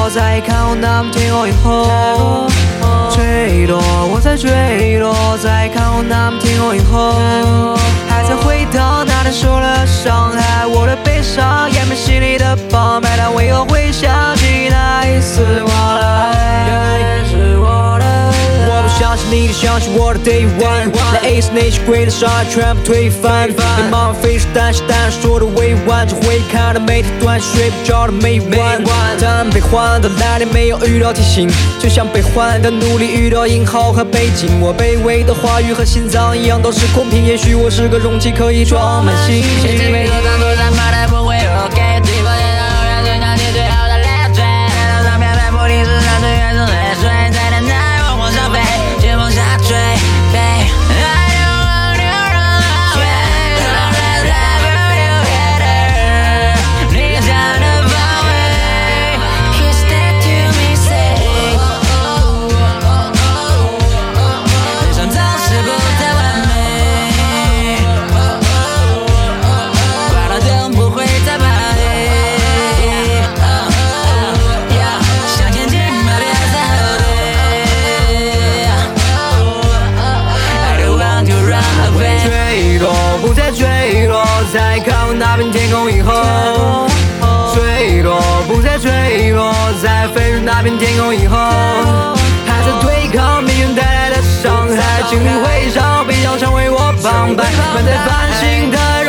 落，在看我那片天空以后，坠落，我在坠落，在看我那片天空以后，还在回到那天受了伤害，我的悲伤掩埋心里的饱满，但为何会想起那一丝我的爱？是我的爱。我不相信你，就相信我的 Day One。那 Ace 那些鬼的伤害全部推翻。连忙飞是但是说的委婉，只会看到每天短睡不着的每晚。但悲欢的来年没有遇到提醒，就像悲欢的努力遇到引号和背景。我卑微的话语和心脏一样都是空瓶，也许我是个容器，可以装满心情。 每个当作战法的不会 OK， 地方也让人最想你最好的累赘。那张片拍不停是那最原始泪水，在等待我往上飞，前往下坠。 不再坠落，在看我那片天空以后，坠落，不再坠落，在飞入那片天空以后，还在对抗命运带来的伤害，经历会让悲伤成为我旁白，满载繁星的